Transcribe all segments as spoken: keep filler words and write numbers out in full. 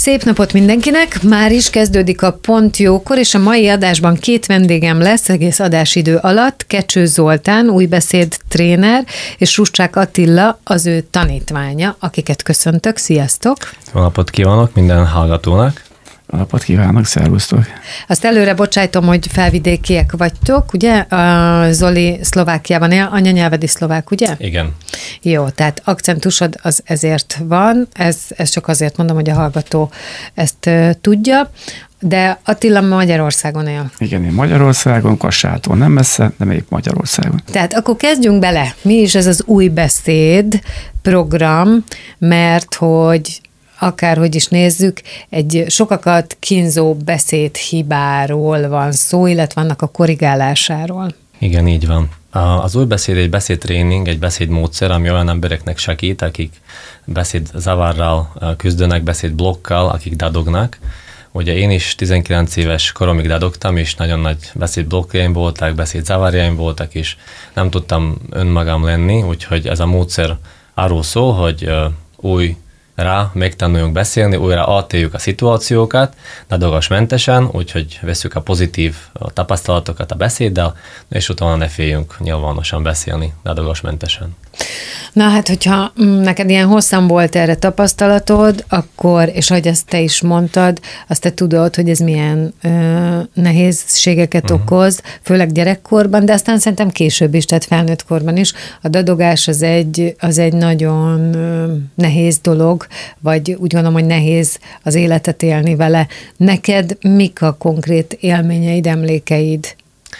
Szép napot mindenkinek! Már is kezdődik a Pont Jókor, és a mai adásban két vendégem lesz egész adásidő alatt. Kecső Zoltán, újbeszéd tréner, és Ruscsák Attila, az ő tanítványa, akiket köszöntök. Sziasztok! Jó napot kívánok minden hallgatónak! Jó napot kívánok, szervusztok! Azt előre bocsájtom, hogy felvidékiek vagytok, ugye? A Zoli Szlovákiában él, anyanyelved is szlovák, ugye? Igen. Jó, tehát akcentusod az ezért van, ez, ez csak azért mondom, hogy a hallgató ezt uh, tudja, de Attila Magyarországon él. Igen, én Magyarországon, Kassától nem messze, de még Magyarországon. Tehát akkor kezdjünk bele. Mi is ez az új beszéd program, mert hogy akárhogy is nézzük, egy sokakat kínzó beszédhibáról van szó, illetve annak a korrigálásáról. Igen, így van. Az új beszéd egy beszédtréning, egy beszédmódszer, ami olyan embereknek segít, akik beszédzavarral küzdenek, beszédblokkal, akik dadognak. Ugye én is tizenkilenc éves koromig dadogtam, és nagyon nagy beszédblokkjaim voltak, beszédzavarjaim voltak, és nem tudtam önmagam lenni, úgyhogy ez a módszer arról szól, hogy új rá megtanuljunk beszélni, újra átéljük a szituációkat, dadogasmentesen, úgyhogy veszük a pozitív tapasztalatokat a beszéddel, és utána ne féljünk nyilvánosan beszélni, dadogasmentesen. Na hát, hogyha neked ilyen hosszan volt erre tapasztalatod, akkor, és ahogy ezt te is mondtad, azt te tudod, hogy ez milyen ö, nehézségeket uh-huh. okoz, főleg gyerekkorban, de aztán szerintem később is, tehát felnőtt korban is. A dadogás az egy, az egy nagyon ö, nehéz dolog, vagy úgy gondolom, hogy nehéz az életet élni vele. Neked mik a konkrét élményeid, emlékeid?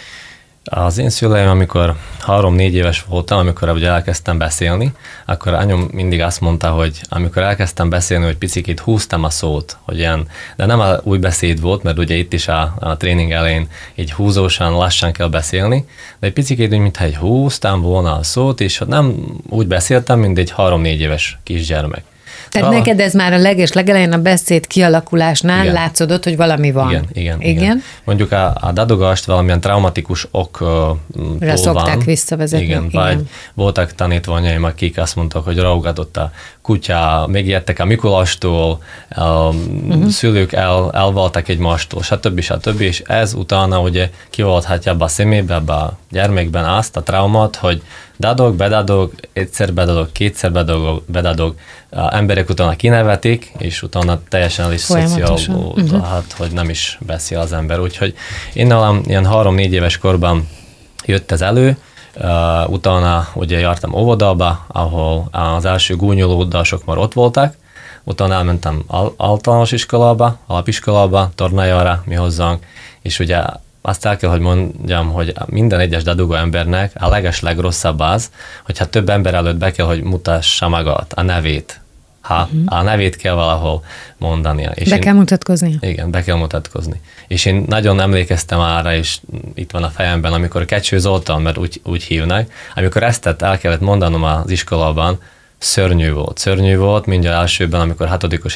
Az én szüleim, amikor három-négy éves voltam, amikor ugye elkezdtem beszélni, akkor anyum mindig azt mondta, hogy amikor elkezdtem beszélni, hogy picikét húztam a szót, hogy ilyen, de nem a új beszéd volt, mert ugye itt is a, a tréning elején így húzósan, lassan kell beszélni, de egy picikét úgy, mintha egy húztam volna a szót, és nem úgy beszéltem, mint egy három-négy éves kisgyermek. Tehát Vala... neked ez már a leges legelején a beszéd kialakulásnál igen. látszódott, hogy valami van. Igen, igen. igen? igen. Mondjuk a, a dadogást valamilyen traumatikus októl van. Szokták visszavezetni. Igen, igen, vagy voltak tanítványaim, akik azt mondtak, hogy raugatott a kutya, megijedtek a Mikulástól, a uh-huh. szülők el, elváltak egymástól, stb. stb. És ez utána ugye kiválthatja be a szemébe, be a gyermekben azt a traumát, hogy dadog, bedadog, egyszer bedadog, kétszer bedadog, bedadog, a emberek utána kinevetik, és utána teljesen el is szociálból, uh-huh. hát, hogy nem is beszél az ember. Úgyhogy én nálam ilyen három-négy éves korban jött ez elő, uh, utána ugye jártam óvodába, ahol az első gúnyolódások már ott voltak, utána elmentem al- általános iskolába, alapiskolába, tornájára mi hozzánk, és ugye azt el kell, hogy mondjam, hogy minden egyes dadogó embernek a leges legrosszabb az, hogyha több ember előtt be kell, hogy mutassa magát, a nevét. Ha uh-huh. a nevét kell valahol mondania. És be én, kell mutatkozni. Igen, be kell mutatkozni. És én nagyon emlékeztem arra, és itt van a fejemben, amikor Kecső Zoltán, mert úgy, úgy hívnak, amikor ezt el kellett mondanom az iskolában, szörnyű volt. Szörnyű volt, mindjárt elsőben, amikor hatodikos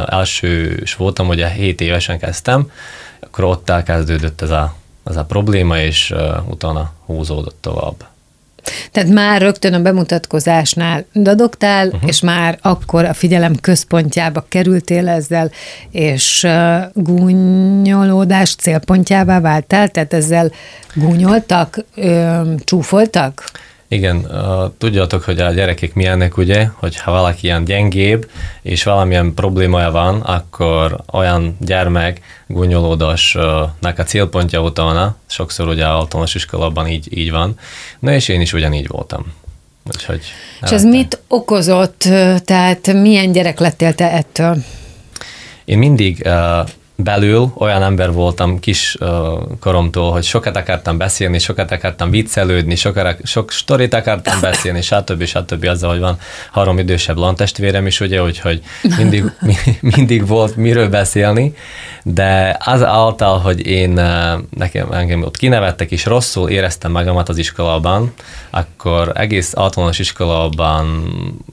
elsős voltam, ugye hét évesen kezdtem, akkor ott elkezdődött ez a, ez a probléma, és uh, utána húzódott tovább. Tehát már rögtön a bemutatkozásnál dadogtál, uh-huh. és már akkor a figyelem központjába kerültél ezzel, és uh, gúnyolódás célpontjává váltál, tehát ezzel gúnyoltak, ö, csúfoltak? Igen, uh, tudjátok, hogy a gyerekek milyenek, ugye, hogy ha valaki ilyen gyengébb, és valamilyen problémája van, akkor olyan gyermek gúnyolódásnak a célpontja utána, sokszor ugye általános iskolában így, így van, na és én is ugyanígy voltam. Úgyhogy és ez mit okozott, tehát milyen gyerek lettél te ettől? Én mindig uh, belül olyan ember voltam kis uh, koromtól, hogy sokat akartam beszélni, sokat akartam viccelődni, sokat, sok sztorit akartam beszélni, stb. stb. Azzal, hogy van három idősebb lantestvérem is, ugye, úgyhogy mindig, mindig volt miről beszélni, de az által, hogy én nekem engem ott kinevettek, és rosszul éreztem magamat az iskolában, akkor egész általános iskolában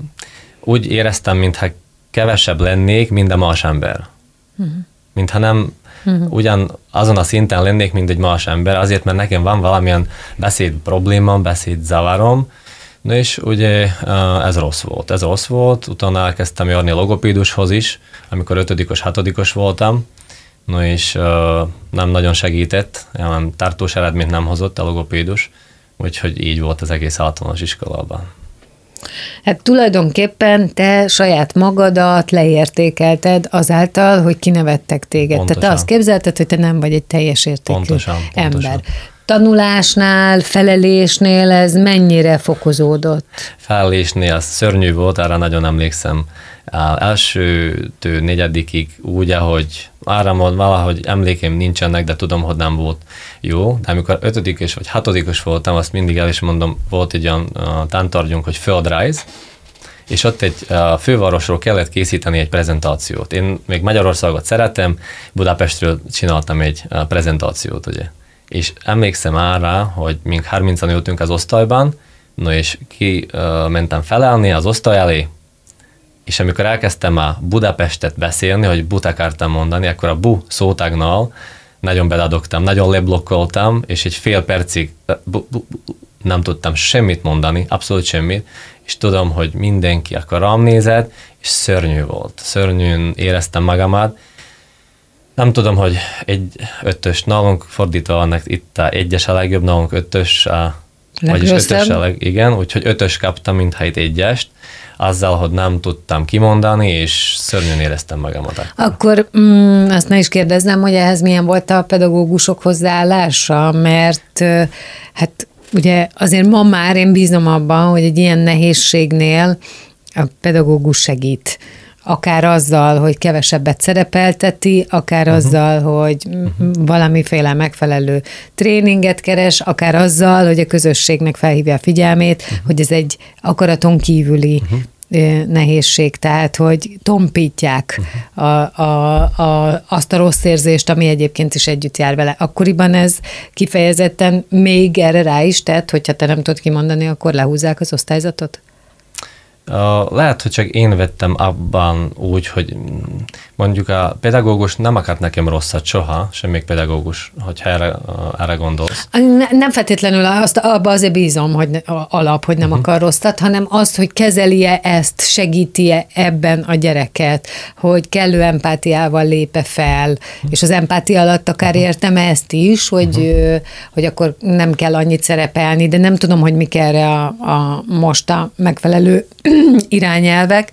úgy éreztem, mintha kevesebb lennék, mint a más ember. Uh-huh. Mintha nem uh-huh. ugyan azon a szinten lennék, mint egy más ember, azért, mert nekem van valamilyen beszéd problémám, beszéd zavarom, és ugye ez rossz volt. Ez rossz volt, utána elkezdtem járni a logopédushoz is, amikor ötödikos, hatodikos voltam, no és uh, nem nagyon segített, nem tartós eredményt nem hozott a logopédus, úgyhogy így volt az egész általános iskolában. Hát tulajdonképpen te saját magadat leértékelted azáltal, hogy kinevettek téged. Pontosan. Tehát te azt képzelted, hogy te nem vagy egy teljes értékű pontosan, ember. Pontosan. Tanulásnál, felelésnél ez mennyire fokozódott? Felelésnél az szörnyű volt, arra nagyon emlékszem. Az elsőtől negyedikig úgy, ahogy arra valahogy emlékeim nincsenek, de tudom, hogy nem volt jó. De amikor ötödikos vagy hatodikos voltam, azt mindig el is mondom, volt egy olyan uh, tántorgyunk, hogy földrajz, és ott egy uh, fővárosról kellett készíteni egy prezentációt. Én még Magyarországot szeretem, Budapestről csináltam egy uh, prezentációt, ugye. És emlékszem arra, hogy mink harmincan ültünk az osztályban, no és ki uh, mentem felelni az osztály elé, és amikor elkezdtem a Budapestet beszélni, hogy but akartam mondani, akkor a bu szótagnál nagyon beladogtam, nagyon leblokkoltam, és egy fél percig bu, bu, bu, nem tudtam semmit mondani, abszolút semmit, és tudom, hogy mindenki akkor rám nézett, és szörnyű volt. Szörnyűn éreztem magamat. Nem tudom, hogy egy ötös, nálunk fordítva vannak itt a egyes a legjobb, nálunk ötös, a, vagyis ötös a leg, igen, úgyhogy ötös kaptam, mintha itt egyest, azzal, hogy nem tudtam kimondani, és szörnyűn éreztem magamat. Akkor, akkor mm, azt ne is kérdezzem, hogy ehhez milyen volt a pedagógusok hozzáállása, mert hát ugye azért ma már én bízom abban, hogy egy ilyen nehézségnél a pedagógus segít. Akár azzal, hogy kevesebbet szerepelteti, akár uh-huh. azzal, hogy uh-huh. valamiféle megfelelő tréninget keres, akár azzal, hogy a közösségnek felhívja a figyelmét, uh-huh. hogy ez egy akaraton kívüli uh-huh. nehézség, tehát hogy tompítják uh-huh. a, a, a, azt a rossz érzést, ami egyébként is együtt jár vele. Akkoriban ez kifejezetten még erre rá is tett, hogyha te nem tudod kimondani, akkor lehúzzák az osztályzatot? Uh, lehet, hogy csak én vettem abban úgy, hogy mondjuk a pedagógus nem akart nekem rosszat soha, semmelyik pedagógus, hogyha erre, uh, erre gondolsz. Ne, nem feltétlenül azt, abba azért bízom, hogy alap, hogy nem uh-huh. akar rosszat, hanem azt, hogy kezeli-e ezt, segíti-e ebben a gyereket, hogy kellő empátiával lép-e fel, uh-huh. és az empátia alatt akár uh-huh. értem ezt is, hogy, uh-huh. hogy akkor nem kell annyit szerepelni, de nem tudom, hogy mik erre a, a most a megfelelő irányelvek,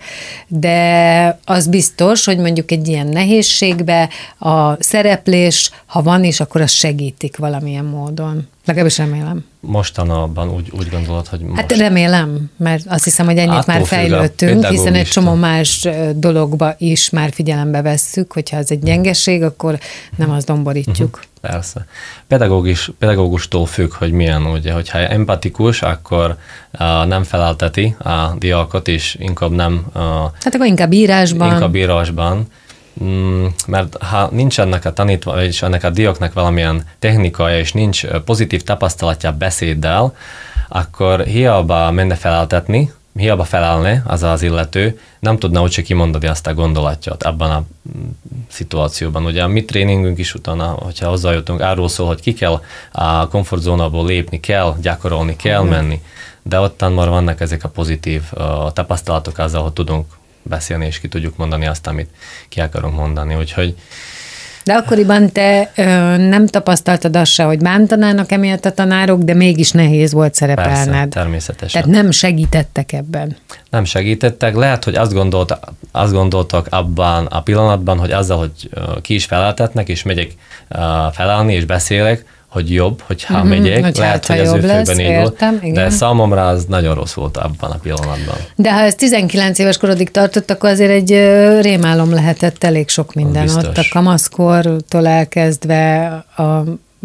de az biztos, hogy mondjuk egy ilyen nehézségbe a szereplés, ha van is, akkor azt segítik valamilyen módon. Legalábbis remélem. Mostanában úgy, úgy gondolod, hogy most... Hát remélem, mert azt hiszem, hogy ennyit Attól már fejlődtünk, hiszen egy csomó más dologba is már figyelembe vesszük, hogyha ez egy gyengeség, akkor nem azt domborítjuk. Uh-huh. Persze. Pedagógus, pedagógustól függ, hogy milyen, ugye, hogyha empatikus, akkor uh, nem felelteti a diákot, és inkább nem... Uh, hát akkor inkább írásban. Inkább írásban, mm, mert ha nincs ennek a tanítva, vagy ennek a diáknak valamilyen technikája, és nincs pozitív tapasztalatja beszéddel, akkor hiába menne feleltetni, hiába felelne az az illető, nem tudna úgyse kimondani azt a gondolatját abban a szituációban. Ugye a mi tréningünk is utána, hogyha hozzájutunk, arról szól, hogy ki kell a komfortzónából lépni, kell gyakorolni, kell uh-huh. menni, de ottan már vannak ezek a pozitív uh, tapasztalatok azzal, hogy tudunk beszélni, és ki tudjuk mondani azt, amit ki akarunk mondani. Úgyhogy de akkoriban te ö, nem tapasztaltad azt se, hogy bántanának emiatt a tanárok, de mégis nehéz volt szerepelned. Persze, természetesen. Tehát nem segítettek ebben. Nem segítettek. Lehet, hogy azt, gondolt, azt gondoltak abban a pillanatban, hogy azzal, hogy ki is feleltetnek, és megyek felelni, és beszélek, hogy jobb, hogyha uh-huh, megyek, hogy lehet, hát, hogy az ő főben így volt, de számomra az nagyon rossz volt abban a pillanatban. De ha ez tizenkilenc éves korodig tartott, akkor azért egy rémálom lehetett elég sok minden ott, a kamaszkortól elkezdve a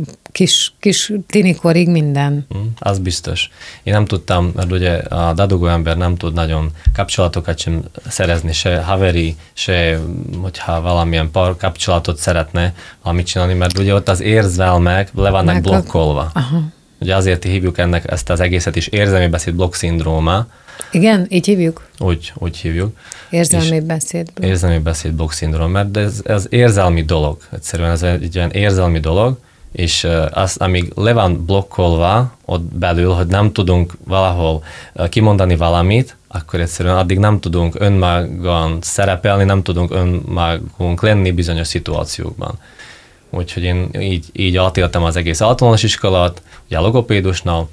kis, kis tinikorig minden. Az biztos. Én nem tudtam, mert ugye a dadogó ember nem tud nagyon kapcsolatokat sem szerezni, se haveri, se hogyha valamilyen par kapcsolatot szeretne amit csinálni, mert ugye ott az érzelmek le vannak Meg blokkolva. Aha. Ugye azért hívjuk ennek ezt az egészet is érzelmi beszéd blokk szindróma. Igen, így hívjuk? Úgy, úgy hívjuk. Érzelmi beszéd blokk. Érzelmi beszéd blokk szindróma, mert ez, ez érzelmi dolog. Egyszerűen ez egy olyan érzelmi dolog, és az, amíg le van blokkolva ott belül, hogy nem tudunk valahol kimondani valamit, akkor egyszerűen addig nem tudunk önmagán szerepelni, nem tudunk önmagunk lenni bizonyos szituációkban. Úgyhogy én így, így átéltem az egész általános iskolát, ugye a logopédusnál,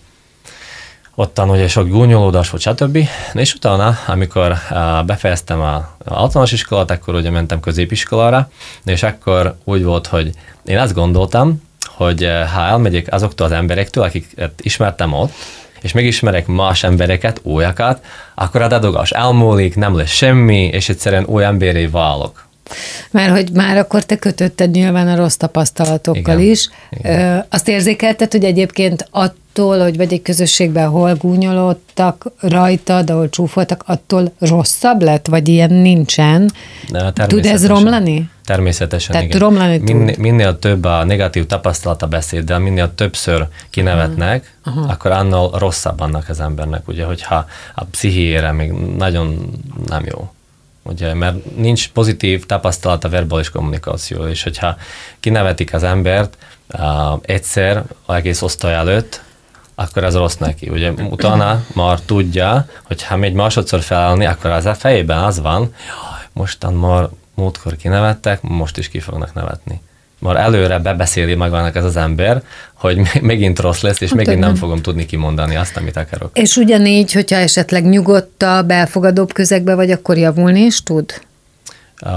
ottan ugye sok gúnyolódás volt, stb. És utána, amikor uh, befejeztem az általános iskolát, akkor ugye mentem középiskolára, és akkor úgy volt, hogy én azt gondoltam, hogy uh, ha elmegyek azoktól az emberektől, akiket ismertem ott, és megismerek más embereket, olyakat, akkor a dadogás elmúlik, nem lesz semmi, és egyszerűen új emberré válok. Mert hogy már akkor te kötötted nyilván a rossz tapasztalatokkal Igen, is. igen. Ö, azt érzékelted, hogy egyébként attól, hogy vagy egy közösségben hol gúnyolódtak rajtad, ahol csúfoltak, attól rosszabb lett, vagy ilyen nincsen? Tud ez romlani? Természetesen, Tehát igen. romlani tud. Minél, minél több a negatív tapasztalata beszéddel, minél többször kinevetnek, aha, aha, akkor annál rosszabb annak az embernek, ugye, hogyha a pszichéjére még nagyon nem jó. Ugye, mert nincs pozitív tapasztalat a verbális kommunikáció, és hogyha kinevetik az embert uh, egyszer egész osztály előtt, akkor ez rossz neki. Ugye, utána már tudja, hogy ha megy másodszor felállni, akkor az a fejében az van, mostan már múltkor kinevettek, most is ki fognak nevetni. Már előre bebeszéli magának ez az ember, hogy megint rossz lesz, és hát megint nem fogom tudni kimondani azt, amit akarok. És ugyanígy, hogyha esetleg nyugodtabb, elfogadóbb közegbe vagy, akkor javulni is tud? Uh,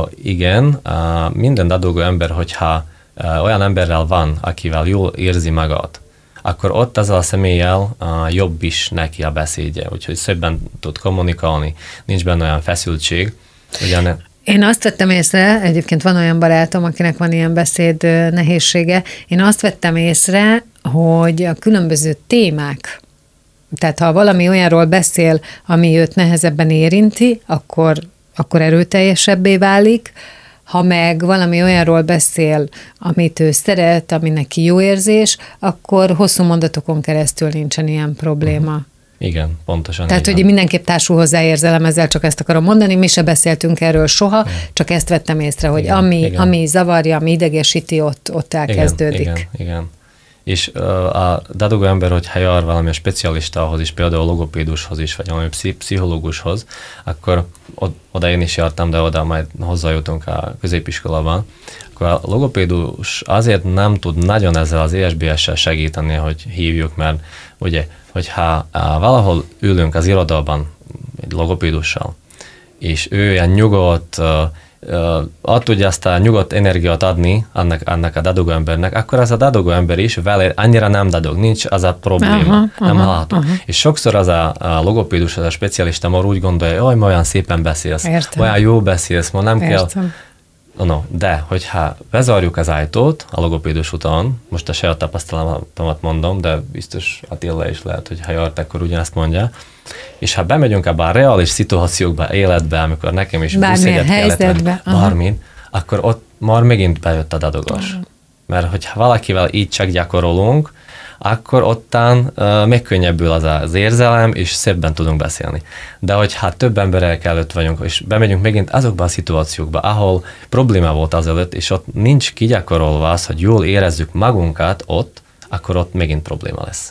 igen, uh, minden dadogó ember, hogyha uh, olyan emberrel van, akivel jól érzi magát, akkor ott azzal a személlyel uh, jobb is neki a beszédje, úgyhogy szebben tud kommunikálni, nincs benne olyan feszültség. Ugyan, Én azt vettem észre, egyébként van olyan barátom, akinek van ilyen beszéd nehézsége, én azt vettem észre, hogy a különböző témák, tehát ha valami olyanról beszél, ami őt nehezebben érinti, akkor, akkor erőteljesebbé válik, ha meg valami olyanról beszél, amit ő szeret, ami neki jó érzés, akkor hosszú mondatokon keresztül nincsen ilyen probléma. Igen, pontosan. Tehát, hogy mindenképp társul hozzá érzelem, ezzel csak ezt akarom mondani, mi se beszéltünk erről soha, igen, csak ezt vettem észre, hogy igen, ami, igen, ami zavarja, ami idegesíti, ott, ott elkezdődik. Igen, igen, igen. És uh, a dadogó ember, hogyha jár valamilyen specialistához is, például logopédushoz is, vagy valami pszichológushoz, akkor oda én is jártam, de oda majd hozzájutunk a középiskolában, akkor a logopédus azért nem tud nagyon ezzel az é es bé es-sel segíteni, hogy hívjuk, mert ugye, hogyha valahol ülünk az irodában egy logopédussal, és ő ilyen nyugodt, ad tudja azt a nyugodt energiát adni annak, annak a dadogó embernek, akkor az a dadogó ember is vele annyira nem dadog, nincs az a probléma, aha, nem hallható. Aha. És sokszor az a, a logopédus, az a specialista már úgy gondolja, hogy olyan szépen beszélsz, értem, olyan jó beszélsz, ma nem értem, kell... No, de hogyha bezárjuk az ajtót a logopédus után, most a saját tapasztalatomat mondom, de biztos Attila is lehet, hogy ha járt, akkor ugyanezt mondja, és ha bemegyünk abba a reális szituációkba, életbe, amikor nekem is buszjegyet kellett venni, bármin, akkor ott már megint bejött a dadogás. Uh-huh. Mert hogyha valakivel így csak gyakorolunk, akkor ottán uh, megkönnyebbül az az érzelem, és szebben tudunk beszélni. De hogyha több emberek előtt vagyunk, és bemegyünk megint azokba a szituációkba, ahol probléma volt azelőtt, és ott nincs kigyakorolva az, hogy jól érezzük magunkat ott, akkor ott megint probléma lesz.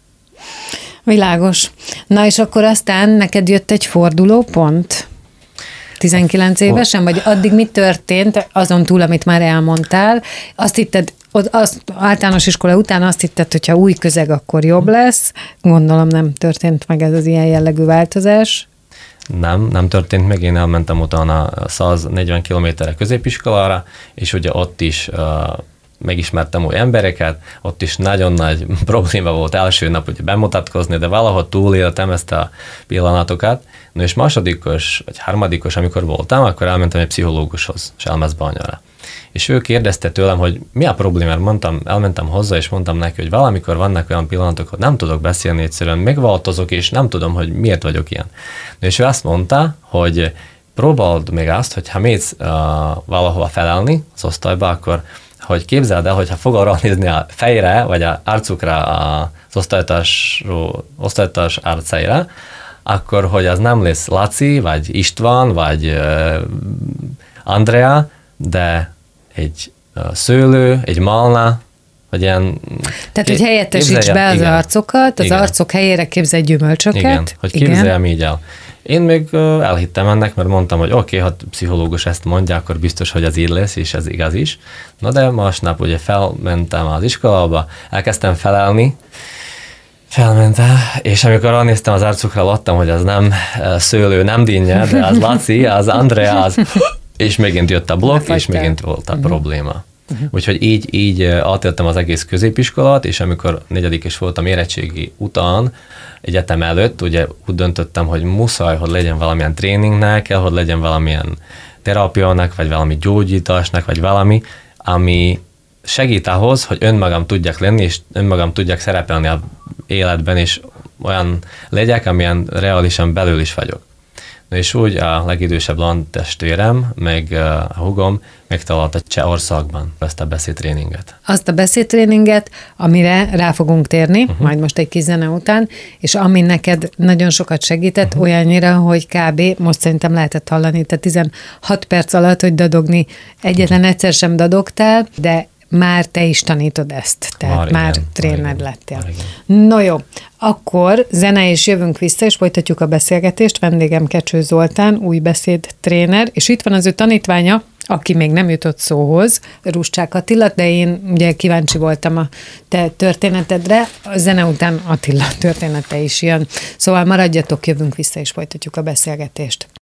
Világos. Na és akkor aztán neked jött egy fordulópont? tizenkilenc évesen? Vagy addig mi történt, azon túl, amit már elmondtál? Azt hitted, az általános iskola után azt hitted, hogyha új közeg, akkor jobb lesz. Gondolom nem történt meg ez az ilyen jellegű változás. Nem, nem történt meg. Én elmentem utána száznegyven kilométerre középiskolára, és ugye ott is uh, megismertem új embereket, ott is nagyon nagy probléma volt első nap, hogy bemutatkozni, de valahogy túléltem ezt a pillanatokat. No és másodikos, vagy harmadikos, amikor voltam, akkor elmentem egy pszichológushoz, Selmecbányára. És ő kérdezte tőlem, hogy mi a probléma, mondtam, elmentem hozzá, és mondtam neki, hogy valamikor vannak olyan pillanatok, hogy nem tudok beszélni, egyszerűen megváltozok, és nem tudom, hogy miért vagyok ilyen. És ő azt mondta, hogy próbáld meg azt, hogy ha mész uh, valahova felállni az osztályba, akkor hogy képzeld el, hogyha fog arra nézni a fejre, vagy az arcukra az osztálytárs, osztálytárs arcaira, akkor, hogy az nem lesz Laci, vagy István, vagy uh, Andrea, de egy uh, szőlő, egy malna, Vagy ilyen, Tehát, hogy helyettesíts be az igen, arcokat, az igen. arcok helyére képzelj gyümölcsöket. Igen, hogy képzeljem így el. Én még elhittem ennek, mert mondtam, hogy oké, okay, ha pszichológus ezt mondja, akkor biztos, hogy az így lesz, és ez igaz is. Na de másnap ugye felmentem az iskolába, elkezdtem felelni, felmentem, és amikor ránéztem az arcukra, láttam, hogy az nem Szőlő, nem Dinnye, de az Laci, az Andrea, és megint jött a blokk, és megint volt a uh-huh. probléma. Uh-huh. Úgyhogy így, így átéltem az egész középiskolát, és amikor negyedik is voltam érettségi után, egyetem előtt, ugye úgy döntöttem, hogy muszáj, hogy legyen valamilyen tréningnek, kell, hogy legyen valamilyen terápiának, vagy valami gyógyításnak, vagy valami, ami segít ahhoz, hogy önmagam tudjak lenni, és önmagam tudjak szerepelni az életben, és olyan legyek, amilyen reálisan belül is vagyok. Na és úgy a legidősebb testvérem, meg a húgom megtalálta Csehországban ezt a beszédtréninget. Azt a beszédtréninget, amire rá fogunk térni, uh-huh. majd most egy kis zene után, és ami neked nagyon sokat segített, uh-huh. olyannyira, hogy kb. Most szerintem lehetett hallani, tehát tizenhat perc alatt, hogy dadogni egyetlen uh-huh. egyszer sem dadogtál, de már te is tanítod ezt, tehát már, már igen, tréner lettél. No jó, akkor zene és jövünk vissza, és folytatjuk a beszélgetést. Vendégem Kecső Zoltán, új beszédtréner, és itt van az ő tanítványa, aki még nem jutott szóhoz, Ruscsák Attila, de én ugye kíváncsi voltam a te történetedre, a zene után Attila története is jön. Szóval maradjatok, jövünk vissza, és folytatjuk a beszélgetést.